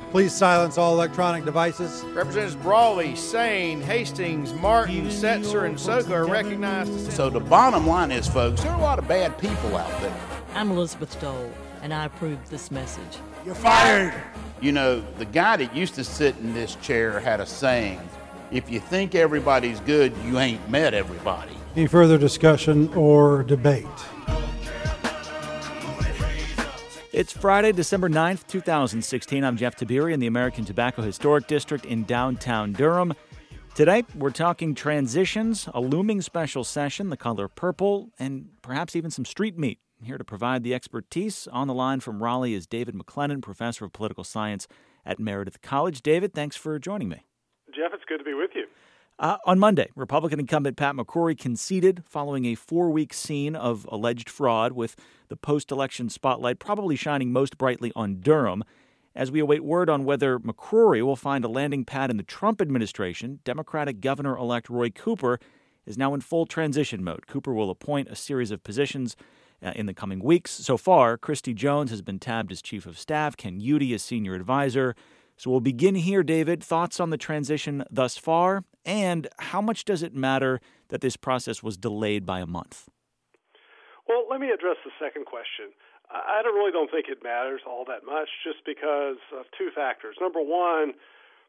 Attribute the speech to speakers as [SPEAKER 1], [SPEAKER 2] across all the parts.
[SPEAKER 1] Please silence all electronic devices.
[SPEAKER 2] Representatives Brawley, Sane, Hastings, Martin, Setzer, and Soka are recognized.
[SPEAKER 3] So the bottom line is, folks, there are a lot of bad people out there.
[SPEAKER 4] I'm Elizabeth Dole, and I approve this message.
[SPEAKER 3] You're fired. You know, the guy that used to sit in this chair had a saying, if you think everybody's good, you ain't met everybody.
[SPEAKER 1] Any further discussion or debate?
[SPEAKER 5] It's Friday, December 9th, 2016. I'm Jeff Tiberi in the American Tobacco Historic District in downtown Durham. Today, we're talking transitions, a looming special session, the color purple, and perhaps even some street meat. Here to provide the expertise on the line from Raleigh is David McLennan, professor of political science at Meredith College. David, thanks for joining me.
[SPEAKER 6] Jeff, it's good to be with you.
[SPEAKER 5] On Monday, Republican incumbent Pat McCrory conceded following a 4-week scene of alleged fraud, with the post-election spotlight probably shining most brightly on Durham. As we await word on whether McCrory will find a landing pad in the Trump administration, Democratic Governor-elect Roy Cooper is now in full transition mode. Cooper will appoint a series of positions in the coming weeks. So far, Christy Jones has been tabbed as chief of staff, Ken Udy as senior advisor. So we'll begin here, David. Thoughts on the transition thus far, and how much does it matter that this process was delayed by a month?
[SPEAKER 6] Well, let me address the second question. I really don't think it matters all that much, just because of two factors. Number one,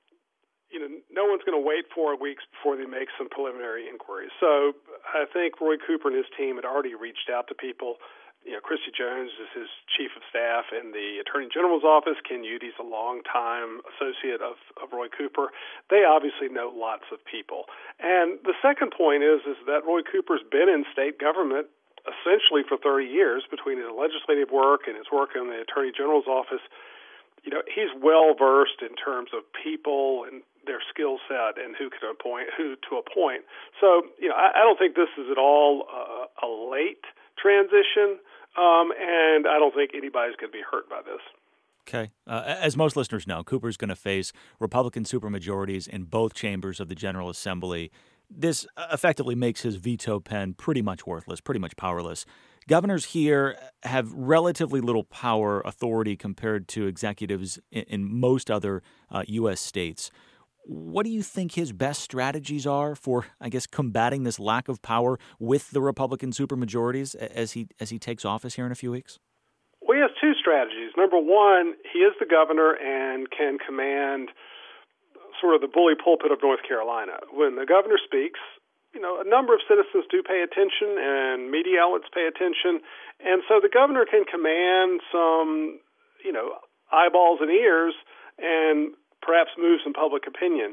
[SPEAKER 6] no one's going to wait 4 weeks before they make some preliminary inquiries. So I think Roy Cooper and his team had already reached out to people. Christy Jones is his chief of staff in the Attorney General's office. Ken Udy's a longtime associate of Roy Cooper. They obviously know lots of people. And the second point is that Roy Cooper's been in state government essentially for 30 years between his legislative work and his work in the Attorney General's office. He's well versed in terms of people and their skill set and who to appoint. So, I don't think this is at all a late transition, and I don't think anybody's going to be hurt by this.
[SPEAKER 5] Okay. As most listeners know, Cooper's going to face Republican supermajorities in both chambers of the General Assembly. This effectively makes his veto pen pretty much worthless, pretty much powerless. Governors here have relatively little power authority compared to executives in most other U.S. states. What do you think his best strategies are for, combating this lack of power with the Republican supermajorities as he takes office here in a few weeks?
[SPEAKER 6] Well, he has two strategies. Number one, he is the governor and can command sort of the bully pulpit of North Carolina. When the governor speaks, a number of citizens do pay attention and media outlets pay attention. And so the governor can command some, eyeballs and ears and perhaps move some public opinion.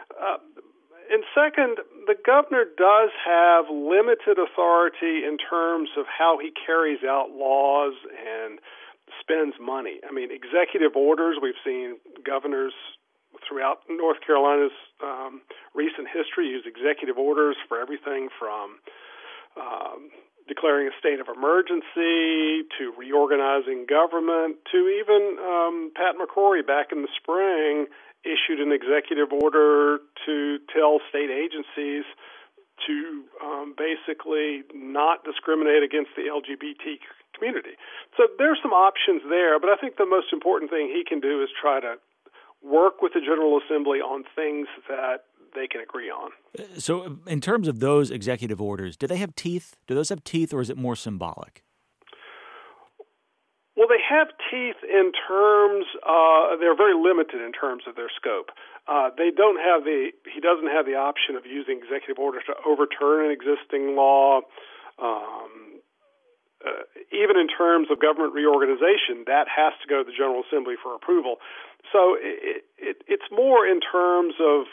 [SPEAKER 6] And second, the governor does have limited authority in terms of how he carries out laws and spends money. I mean, executive orders, we've seen governors throughout North Carolina's recent history use executive orders for everything from declaring a state of emergency to reorganizing government to even Pat McCrory back in the spring issued an executive order to tell state agencies to basically not discriminate against the LGBT community. So there's some options there, but I think the most important thing he can do is try to work with the General Assembly on things that they can agree on.
[SPEAKER 5] So in terms of those executive orders, do they have teeth? Do those have teeth, or is it more symbolic?
[SPEAKER 6] Well, they have teeth in terms, they're very limited in terms of their scope. He doesn't have the option of using executive orders to overturn an existing law. Even in terms of government reorganization, that has to go to the General Assembly for approval. So it's more in terms of,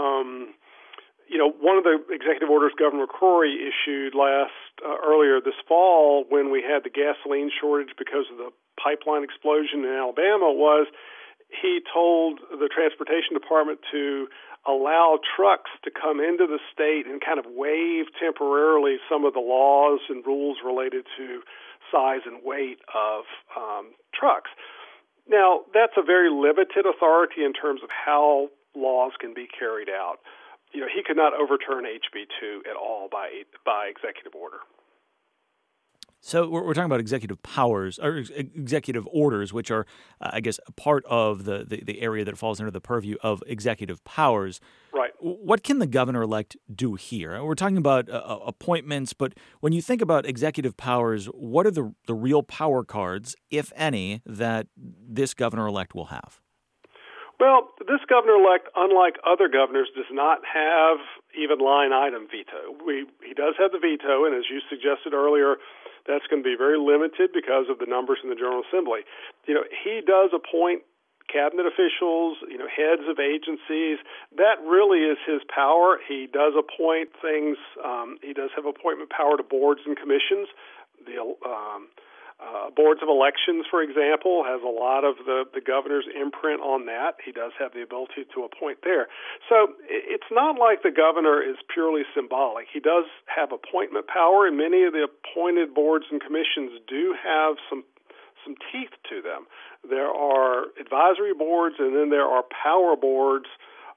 [SPEAKER 6] one of the executive orders Governor McCrory issued earlier this fall when we had the gasoline shortage because of the pipeline explosion in Alabama was he told the Transportation Department to allow trucks to come into the state and kind of waive temporarily some of the laws and rules related to size and weight of trucks. Now, that's a very limited authority in terms of how laws can be carried out. He could not overturn HB 2 at all by executive order.
[SPEAKER 5] So we're talking about executive powers or executive orders, which are, I guess, a part of the area that falls under the purview of executive powers.
[SPEAKER 6] Right.
[SPEAKER 5] What can the governor-elect do here? We're talking about appointments, but when you think about executive powers, what are the real power cards, if any, that this governor-elect will have?
[SPEAKER 6] Well, this governor-elect, unlike other governors, does not have even line item veto. He does have the veto, and as you suggested earlier, that's going to be very limited because of the numbers in the General Assembly. He does appoint cabinet officials, heads of agencies. That really is his power. He does appoint things. He does have appointment power to boards and commissions. The boards of elections, for example, has a lot of the governor's imprint on that. He does have the ability to appoint there. So it's not like the governor is purely symbolic. He does have appointment power, and many of the appointed boards and commissions do have some teeth to them. There are advisory boards, and then there are power boards.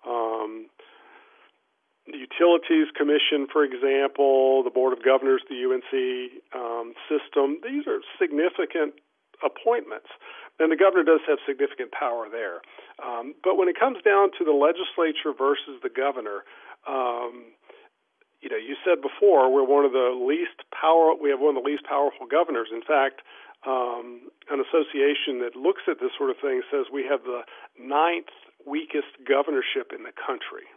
[SPEAKER 6] The Utilities Commission, for example, the Board of Governors, the UNC system, these are significant appointments. And the governor does have significant power there. But when it comes down to the legislature versus the governor, you said before we have one of the least powerful governors. In fact, an association that looks at this sort of thing says we have the 9th weakest governorship in the country.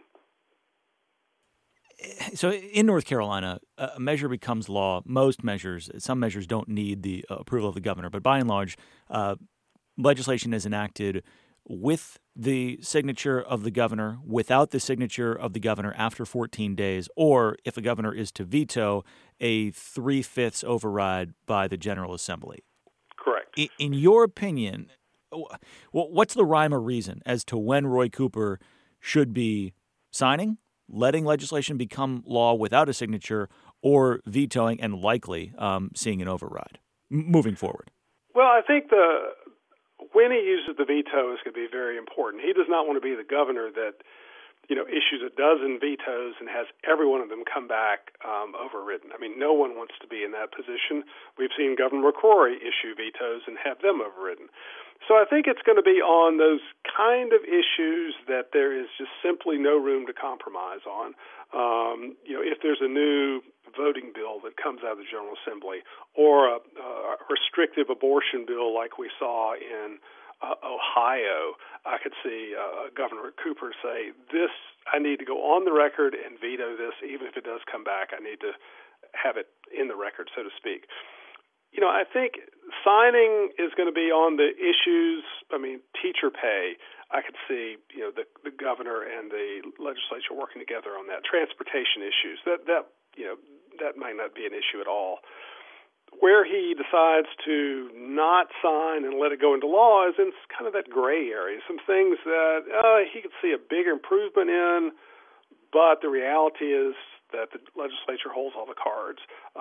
[SPEAKER 5] So in North Carolina, a measure becomes law. Most measures, some measures don't need the approval of the governor, but by and large, legislation is enacted with the signature of the governor, without the signature of the governor after 14 days, or if a governor is to veto, a 3/5 override by the General Assembly.
[SPEAKER 6] Correct.
[SPEAKER 5] In your opinion, what's the rhyme or reason as to when Roy Cooper should be signing, letting legislation become law without a signature, or vetoing and likely seeing an override moving forward?
[SPEAKER 6] Well, I think when he uses the veto is going to be very important. He does not want to be the governor that issues a dozen vetoes and has every one of them come back overridden. I mean, no one wants to be in that position. We've seen Governor McCrory issue vetoes and have them overridden. So I think it's going to be on those kind of issues that there is just simply no room to compromise on. If there's a new voting bill that comes out of the General Assembly or a restrictive abortion bill like we saw in Ohio, I could see Governor Cooper say, I need to go on the record and veto this, even if it does come back. I need to have it in the record, so to speak. I think signing is going to be on the issues. I mean, teacher pay, I could see, the governor and the legislature working together on that. Transportation issues, that might not be an issue at all. Where he decides to not sign and let it go into law is in kind of that gray area. Some things that he could see a big improvement in, but the reality is that the legislature holds all the cards.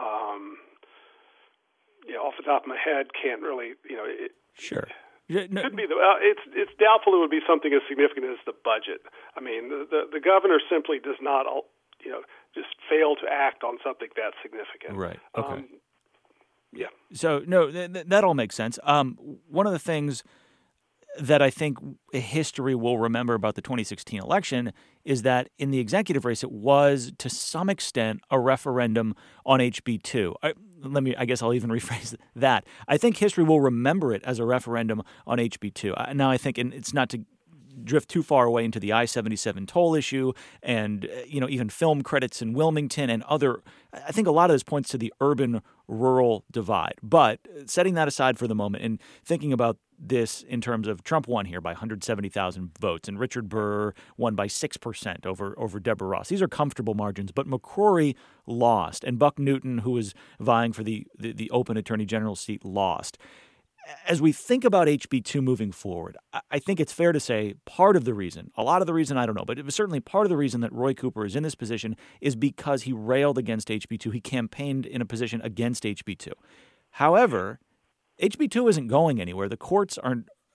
[SPEAKER 6] Off the top of my head, can't really,
[SPEAKER 5] Sure.
[SPEAKER 6] No. Could be it's doubtful it would be something as significant as the budget. I mean, the governor simply does not, just fail to act on something that significant.
[SPEAKER 5] Right. Okay.
[SPEAKER 6] Yeah.
[SPEAKER 5] So, no, that all makes sense. One of the things that I think history will remember about the 2016 election is that in the executive race, it was to some extent a referendum on HB 2. I guess I'll even rephrase that. I think history will remember it as a referendum on HB 2. Now, I think, and it's not to drift too far away into the I-77 toll issue and, even film credits in Wilmington and other, I think a lot of this points to the urban-rural divide. But setting that aside for the moment and thinking about this in terms of Trump won here by 170,000 votes and Richard Burr won by 6% over Deborah Ross. These are comfortable margins, but McCrory lost and Buck Newton, who was vying for the open attorney general seat, lost. As we think about HB 2 moving forward, I think it's fair to say part of the reason, a lot of the reason, I don't know, but it was certainly part of the reason that Roy Cooper is in this position is because he railed against HB 2. He campaigned in a position against HB 2. However, HB 2 isn't going anywhere. The courts aren't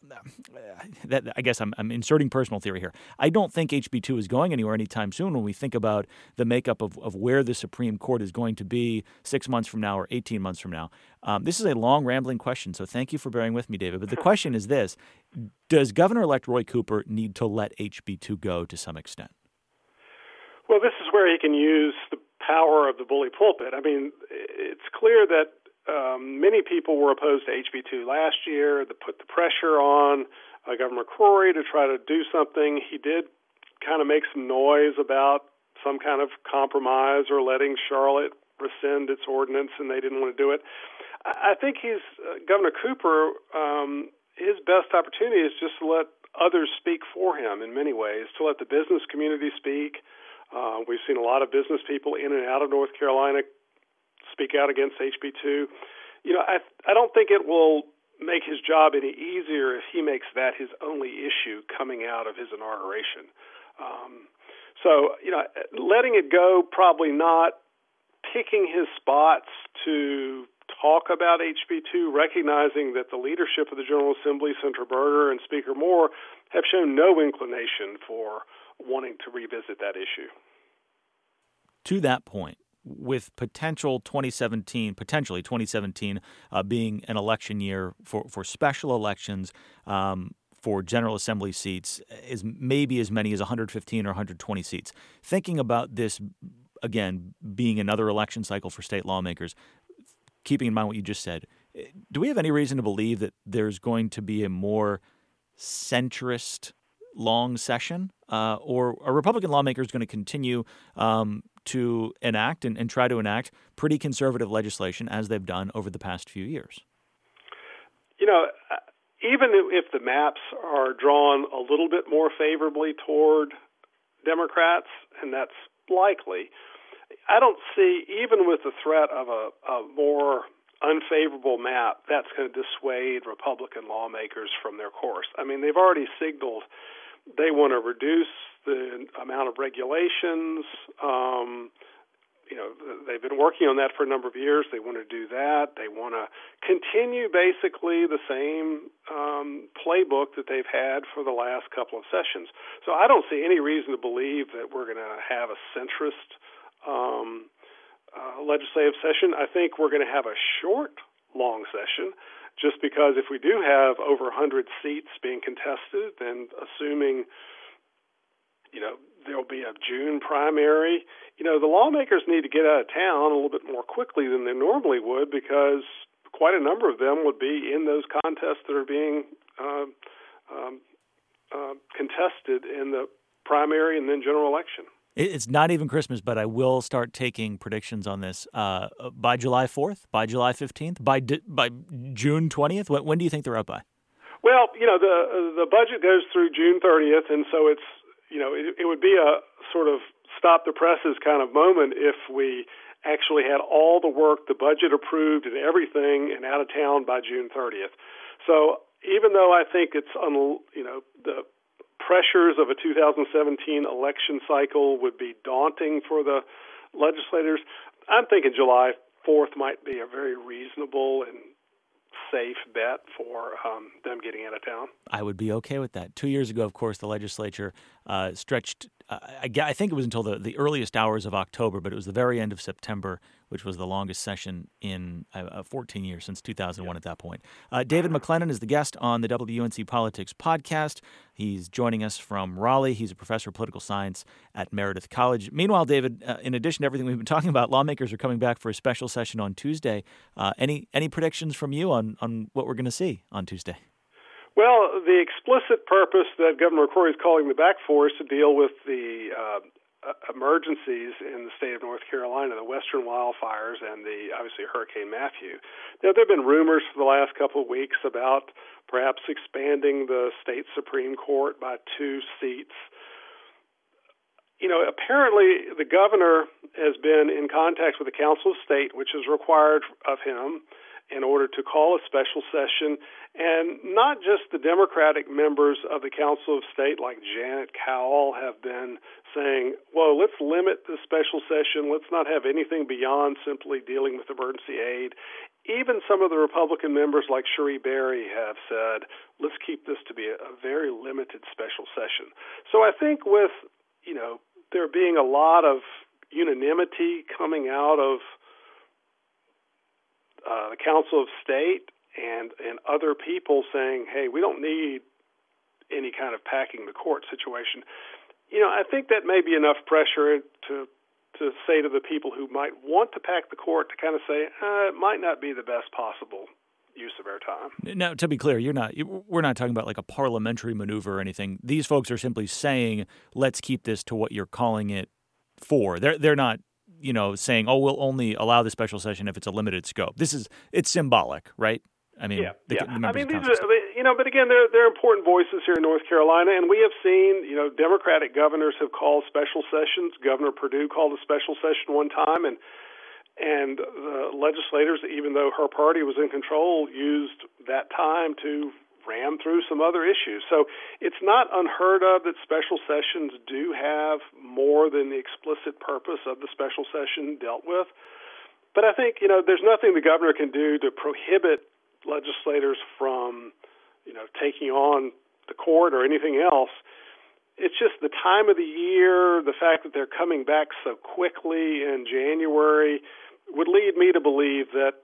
[SPEAKER 5] I guess I'm inserting personal theory here. I don't think HB2 is going anywhere anytime soon when we think about the makeup of where the Supreme Court is going to be 6 months from now or 18 months from now. This is a long, rambling question, so thank you for bearing with me, David. But the question is this: does Governor-elect Roy Cooper need to let HB2 go to some extent?
[SPEAKER 6] Well, this is where he can use the power of the bully pulpit. I mean, it's clear that many people were opposed to HB2 last year. That put the pressure on Governor McCrory to try to do something. He did kind of make some noise about some kind of compromise or letting Charlotte rescind its ordinance, and they didn't want to do it. I think Governor Cooper, his best opportunity is just to let others speak for him in many ways, to let the business community speak. We've seen a lot of business people in and out of North Carolina speak out against HB2. I don't think it will make his job any easier if he makes that his only issue coming out of his inauguration. Letting it go, probably not. Picking his spots to talk about HB2, recognizing that the leadership of the General Assembly, Senator Berger and Speaker Moore, have shown no inclination for wanting to revisit that issue.
[SPEAKER 5] To that point, with potentially 2017 being an election year for special elections for General Assembly seats, is maybe as many as 115 or 120 seats. Thinking about this, again, being another election cycle for state lawmakers, keeping in mind what you just said, do we have any reason to believe that there's going to be a more centrist long session, or are Republican lawmakers going to continue to enact and try to enact pretty conservative legislation as they've done over the past few years?
[SPEAKER 6] Even if the maps are drawn a little bit more favorably toward Democrats, and that's likely, I don't see, even with the threat of a more unfavorable map, that's going to dissuade Republican lawmakers from their course. I mean, they've already signaled they want to reduce the amount of regulations. They've been working on that for a number of years. They want to do that. They want to continue basically the same playbook that they've had for the last couple of sessions. So I don't see any reason to believe that we're going to have a centrist legislative session. I think we're going to have a short, long session, just because if we do have over 100 seats being contested, then assuming, there'll be a June primary, the lawmakers need to get out of town a little bit more quickly than they normally would, because quite a number of them would be in those contests that are being contested in the primary and then general election.
[SPEAKER 5] It's not even Christmas, but I will start taking predictions on this by July 4th, by July 15th, by June 20th. When do you think they're out by?
[SPEAKER 6] Well, the budget goes through June 30th, and so it's it would be a sort of stop the presses kind of moment if we actually had all the work, the budget approved and everything, and out of town by June 30th. So even though I think it's the pressures of a 2017 election cycle would be daunting for the legislators, I'm thinking July 4th might be a very reasonable and safe bet for them getting out of town.
[SPEAKER 5] I would be okay with that. 2 years ago, of course, the legislature stretched, I think it was until the earliest hours of October, but it was the very end of September, which was the longest session in 14 years, since 2001 at that point. David McLennan is the guest on the WUNC Politics podcast. He's joining us from Raleigh. He's a professor of political science at Meredith College. Meanwhile, David, in addition to everything we've been talking about, lawmakers are coming back for a special session on Tuesday. Any predictions from you on what we're going to see on Tuesday?
[SPEAKER 6] Well, the explicit purpose that Governor McCrory is calling them back for is to deal with the emergencies in the state of North Carolina, the western wildfires, and obviously Hurricane Matthew. Now, there have been rumors for the last couple of weeks about perhaps expanding the state Supreme Court by 2 seats. Apparently the governor has been in contact with the Council of State, which is required of him in order to call a special session, and not just the Democratic members of the Council of State like Janet Cowell have been saying, well, let's limit the special session, let's not have anything beyond simply dealing with emergency aid. even some of the Republican members like Cherie Berry have said, let's keep this to be a very limited special session. So I think with, there being a lot of unanimity coming out of the Council of State and other people saying, hey, we don't need any kind of packing the court situation, I think that may be enough pressure to say to the people who might want to pack the court to kind of say, it might not be the best possible use of our time.
[SPEAKER 5] Now, to be clear, we're not talking about like a parliamentary maneuver or anything. These folks are simply saying, let's keep this to what you're calling it for. They're not, saying, oh, we'll only allow the special session if it's a limited scope. It's symbolic, right? I mean,
[SPEAKER 6] these are, but again, they're important voices here in North Carolina, and we have seen, Democratic governors have called special sessions. Governor Perdue called a special session one time, and the legislators, even though her party was in control, used that time to ram through some other issues. So it's not unheard of that special sessions do have more than the explicit purpose of the special session dealt with. But I think, there's nothing the governor can do to prohibit legislators from, taking on the court or anything else. It's just the time of the year, the fact that they're coming back so quickly in January would lead me to believe that,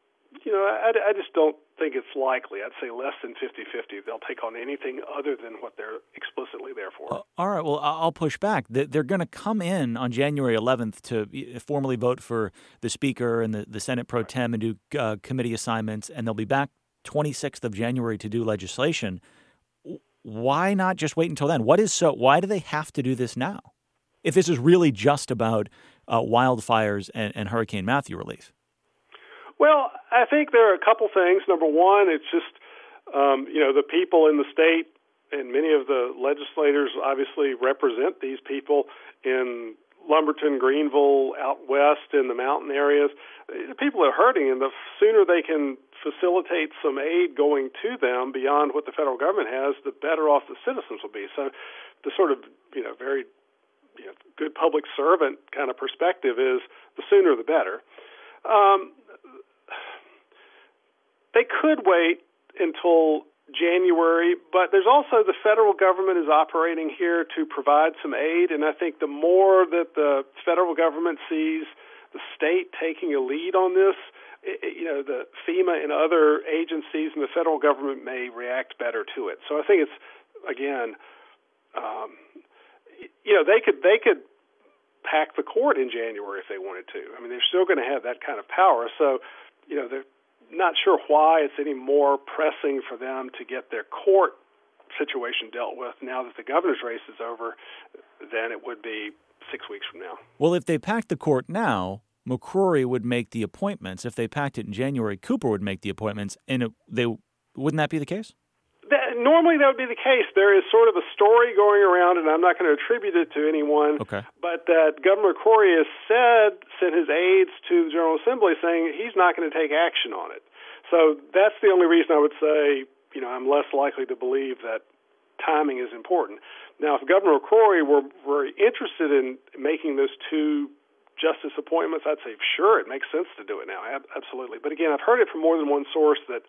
[SPEAKER 6] I just don't think it's likely. I'd say less than 50-50 they'll take on anything other than what they're explicitly there for.
[SPEAKER 5] All right, well, I'll push back. They're going to come in on January 11th to formally vote for the Speaker and the Senate Pro Tem and do committee assignments, and they'll be back 26th of January to do legislation. Why not just wait until then? Why do they have to do this now? If this is really just about wildfires and Hurricane Matthew relief?
[SPEAKER 6] Well, I think there are a couple things. Number one, it's just, the people in the state and many of the legislators obviously represent these people in Lumberton, Greenville, out west in the mountain areas. The people are hurting, and the sooner they can facilitate some aid going to them beyond what the federal government has, the better off the citizens will be. So the sort of, very good public servant kind of perspective is the sooner the better. They could wait until January, but there's also the federal government is operating here to provide some aid, and I think the more that the federal government sees the state taking a lead on this, the FEMA and other agencies and the federal government may react better to it. So I think it's, again, they could pack the court in January if they wanted to. I mean, they're still going to have that kind of power. So, they're not sure why it's any more pressing for them to get their court situation dealt with now that the governor's race is over than it would be 6 weeks from now.
[SPEAKER 5] Well, if they packed the court now, McCrory would make the appointments. If they packed it in January, Cooper would make the appointments. And wouldn't that be the case?
[SPEAKER 6] Normally that would be the case. There is sort of a story going around, and I'm not going to attribute it to anyone, but that Governor McCrory has sent his aides to the General Assembly saying he's not going to take action on it. So that's the only reason I would say, I'm less likely to believe that timing is important. Now, if Governor McCrory were interested in making those two justice appointments, I'd say, sure, it makes sense to do it now. Absolutely. But again, I've heard it from more than one source that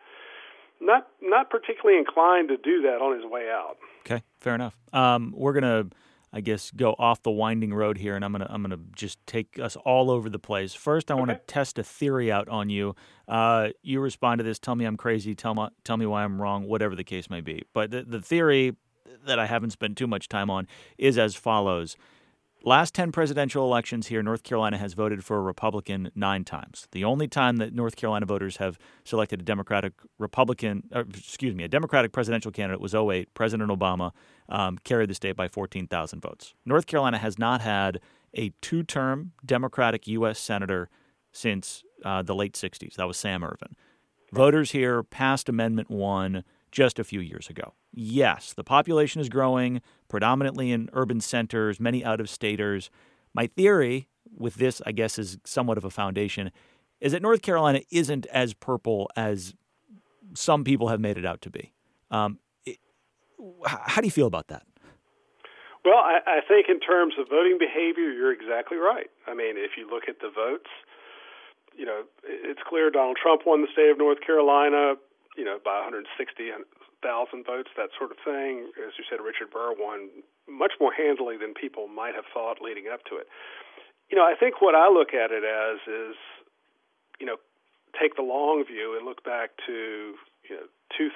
[SPEAKER 6] not particularly inclined to do that on his way out.
[SPEAKER 5] Okay, fair enough. We're gonna, I guess, go off the winding road here, and I'm gonna just take us all over the place. First, I want to test a theory out on you. You respond to this. Tell me I'm crazy. Tell me why I'm wrong. Whatever the case may be. But the theory that I haven't spent too much time on is as follows. Last 10 presidential elections here, North Carolina has voted for a Republican 9 times. The only time that North Carolina voters have selected a Democratic presidential candidate was 2008. President Obama carried the state by 14,000 votes. North Carolina has not had a 2-term Democratic U.S. senator since the late 60s. That was Sam Ervin. Voters here passed Amendment 1 just a few years ago. Yes, the population is growing, predominantly in urban centers, many out-of-staters. My theory with this, I guess, is somewhat of a foundation, is that North Carolina isn't as purple as some people have made it out to be. How do you feel about that?
[SPEAKER 6] Well, I think in terms of voting behavior, you're exactly right. I mean, if you look at the votes, it's clear Donald Trump won the state of North Carolina, by 160,000 votes, that sort of thing. As you said, Richard Burr won much more handily than people might have thought leading up to it. I think what I look at it as is, take the long view and look back to 2000,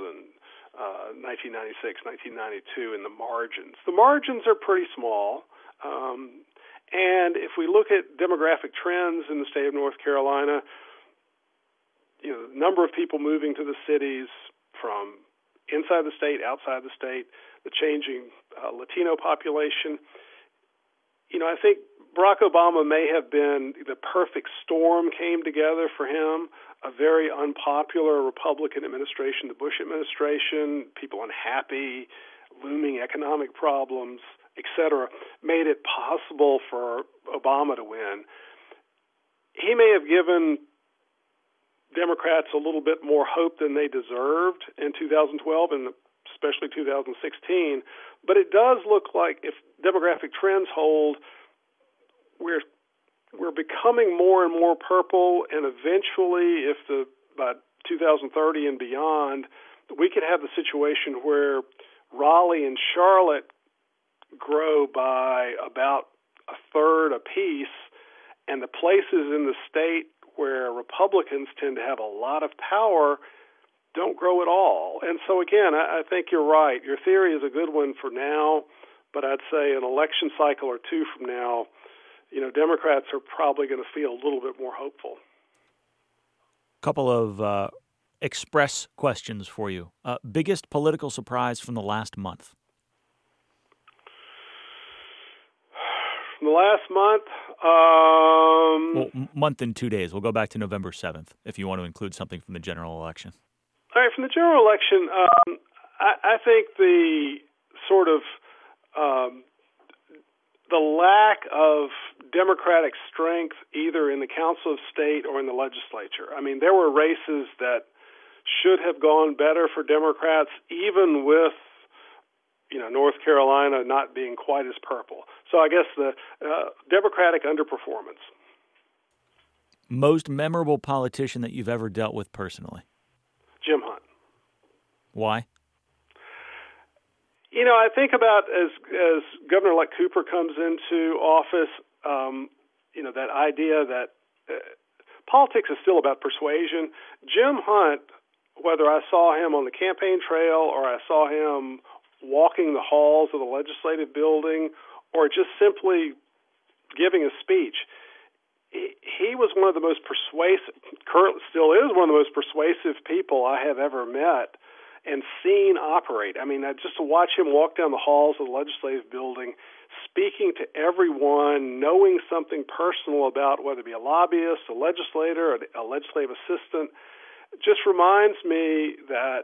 [SPEAKER 6] 1996, 1992, and the margins. The margins are pretty small. And if we look at demographic trends in the state of North Carolina, the number of people moving to the cities from inside the state, outside the state, the changing Latino population, I think Barack Obama may have been the perfect storm came together for him. A very unpopular Republican administration, the Bush administration, people unhappy, looming economic problems, etc., made it possible for Obama to win. He may have given Democrats a little bit more hope than they deserved in 2012 and especially 2016, but it does look like if demographic trends hold, we're becoming more and more purple, and eventually, by 2030 and beyond, we could have the situation where Raleigh and Charlotte grow by about a third apiece, and the places in the state where Republicans tend to have a lot of power don't grow at all. And so again, I think you're right. Your theory is a good one for now, but I'd say an election cycle or two from now, Democrats are probably going to feel a little bit more hopeful.
[SPEAKER 5] Couple of express questions for you. Biggest political surprise from the last month?
[SPEAKER 6] From the last month?
[SPEAKER 5] Month and 2 days. We'll go back to November 7th if you want to include something from the general election.
[SPEAKER 6] All right, from the general election, I think the sort of the lack of Democratic strength either in the Council of State or in the legislature. I mean, there were races that should have gone better for Democrats, even with North Carolina not being quite as purple. So I guess the Democratic underperformance.
[SPEAKER 5] Most memorable politician that you've ever dealt with personally?
[SPEAKER 6] Jim Hunt.
[SPEAKER 5] Why?
[SPEAKER 6] I think about as Governor-elect Cooper comes into office, that idea that politics is still about persuasion. Jim Hunt, whether I saw him on the campaign trail or I saw him walking the halls of the legislative building or just simply giving a speech, he was one of the most persuasive, currently still is one of the most persuasive people I have ever met and seen operate. I mean, just to watch him walk down the halls of the legislative building, speaking to everyone, knowing something personal about whether it be a lobbyist, a legislator, or a legislative assistant, just reminds me that,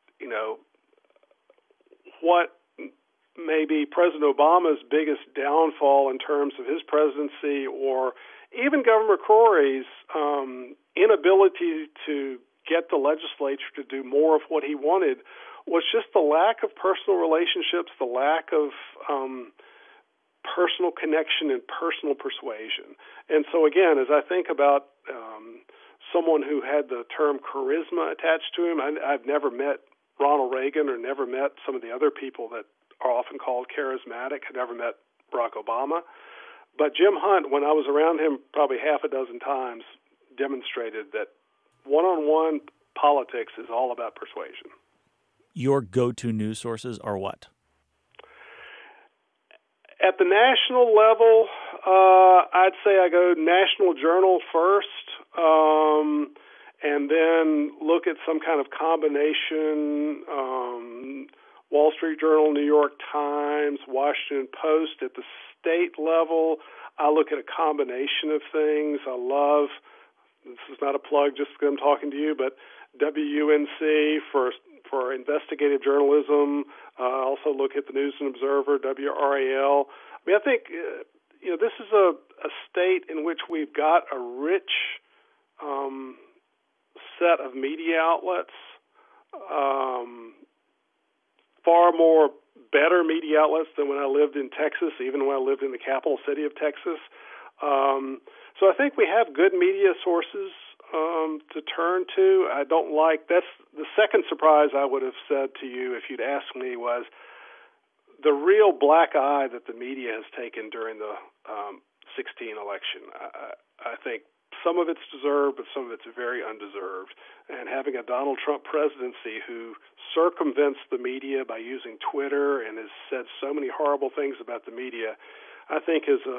[SPEAKER 6] what may be President Obama's biggest downfall in terms of his presidency, or even Governor McCrory's inability to get the legislature to do more of what he wanted, was just the lack of personal relationships, the lack of personal connection and personal persuasion. And so again, as I think about someone who had the term charisma attached to him, I've never met Ronald Reagan or never met some of the other people that are often called charismatic. I've never met Barack Obama. But Jim Hunt, when I was around him probably half a dozen times, demonstrated that one-on-one politics is all about persuasion.
[SPEAKER 5] Your go-to news sources are what?
[SPEAKER 6] At the national level, I'd say I go National Journal first, and then look at some kind of combination, Wall Street Journal, New York Times, Washington Post. At the state level, I look at a combination of things. I love, this is not a plug just because I'm talking to you, but WUNC for investigative journalism. I also look at the News and Observer, WRAL. I mean, I think this is a state in which we've got a rich set of media outlets, far more better media outlets than when I lived in Texas, even when I lived in the capital city of Texas. So I think we have good media sources to turn to. I don't like, that's the second surprise I would have said to you if you'd asked me was the real black eye that the media has taken during the 2016 election. I think some of it's deserved, but some of it's very undeserved. And having a Donald Trump presidency who circumvents the media by using Twitter and has said so many horrible things about the media, I think is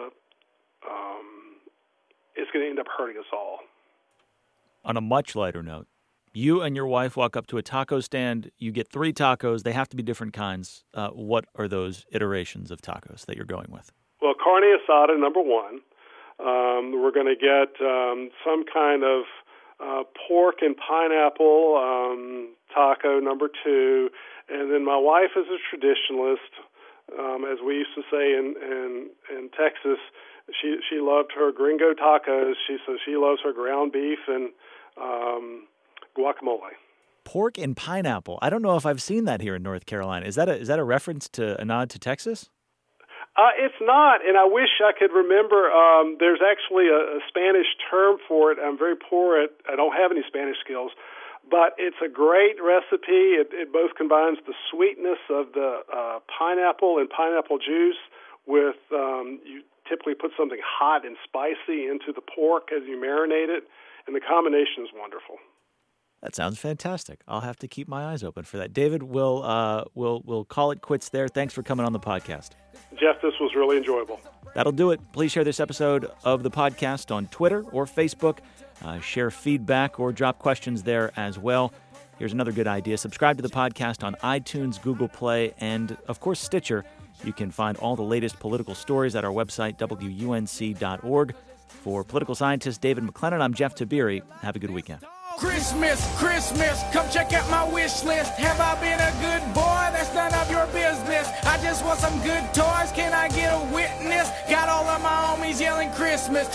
[SPEAKER 6] going to end up hurting us all.
[SPEAKER 5] On a much lighter note, you and your wife walk up to a taco stand. You get 3 tacos. They have to be different kinds. What are those iterations of tacos that you're going with?
[SPEAKER 6] Well, carne asada, number 1. We're going to get some kind of pork and pineapple taco, number 2. And then my wife is a traditionalist. As we used to say in Texas, she loved her gringo tacos. So she loves her ground beef and guacamole.
[SPEAKER 5] Pork and pineapple. I don't know if I've seen that here in North Carolina. Is that a reference to a nod to Texas?
[SPEAKER 6] It's not, and I wish I could remember. There's actually a Spanish term for it. I'm very poor at. I don't have any Spanish skills, but it's a great recipe. It both combines the sweetness of the pineapple and pineapple juice with you typically put something hot and spicy into the pork as you marinate it, and the combination is wonderful.
[SPEAKER 5] That sounds fantastic. I'll have to keep my eyes open for that. David, we'll call it quits there. Thanks for coming on the podcast.
[SPEAKER 6] Jeff, this was really enjoyable.
[SPEAKER 5] That'll do it. Please share this episode of the podcast on Twitter or Facebook. Share feedback or drop questions there as well. Here's another good idea. Subscribe to the podcast on iTunes, Google Play, and, of course, Stitcher. You can find all the latest political stories at our website, WUNC.org. For political scientist David McLennan, I'm Jeff Tabiri. Have a good weekend.
[SPEAKER 7] Christmas, come check out my wish list. Have I been a good boy? That's none of your business. I just want some good toys. Can I get a witness? Got all of my homies yelling Christmas.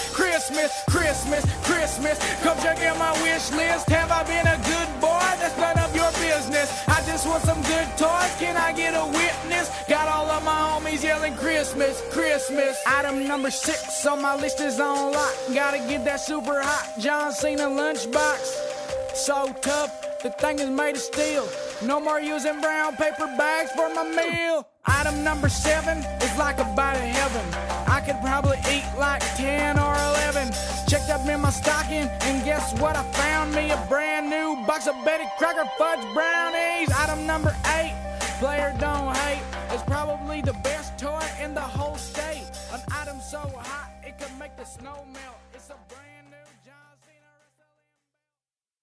[SPEAKER 7] Come check out my wish list. Have I been a good boy? That's none of your business. I just want some good toys. Can I get a witness? Got all of my homies yelling Christmas. Item number 6 on my list is on lock. Gotta get that super hot John Cena lunchbox. So tough, the thing is made of steel. No more using brown paper bags for my meal. Item number 7 is like a bite of heaven. I could probably eat like 10 or 11. Checked up in my stocking, and guess what? I found me a brand new box of Betty Crocker fudge brownies. Item number 8, player don't hate. It's probably the best toy in the whole state. An item so hot, it could make the snow melt. It's a brand